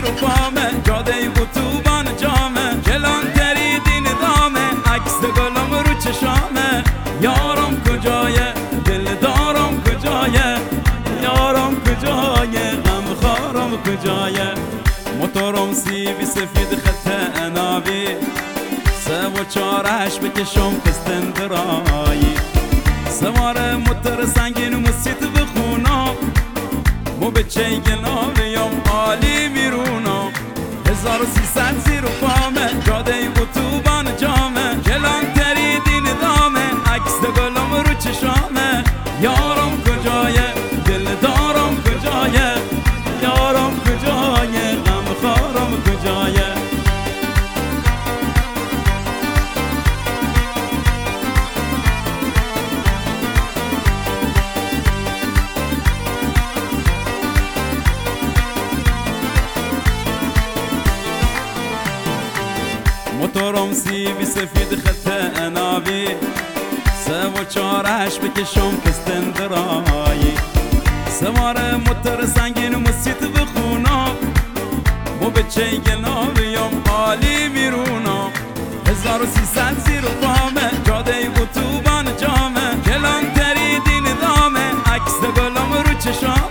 زیر و پامه، جاده اتوبان جامه، کلانتری دین دامه، عکس گلم رو چشامه. یارم کجایه دلدارم کجایه، یارم کجایه غمخوارم کجایه. موتورم سیبی سفید خط انابی، 3 و 4 بکشم پستندرایی. سوار موتور سنگین موسیت بخونم، مو به چه گناویم عالی میرونم. 1300 زیر و پامه، جاده اتوبان جامه، کلانتری دین دامه، عکس گلم رو چشامه. یارم کجایه دلدارم کجایه، یارم کجایه غمخوارم کجایه. موتورم سیبی سفید خط انابی، 3 و 4 بکشم پستندرایی. سوار موتور سنگین موسیت بخونم، مو به چه گناویم عالی میرونم. 1300 زیر و پامه، جاده اتوبان جامه، کلانتری دین دامه، عکس گلم رو چشامه.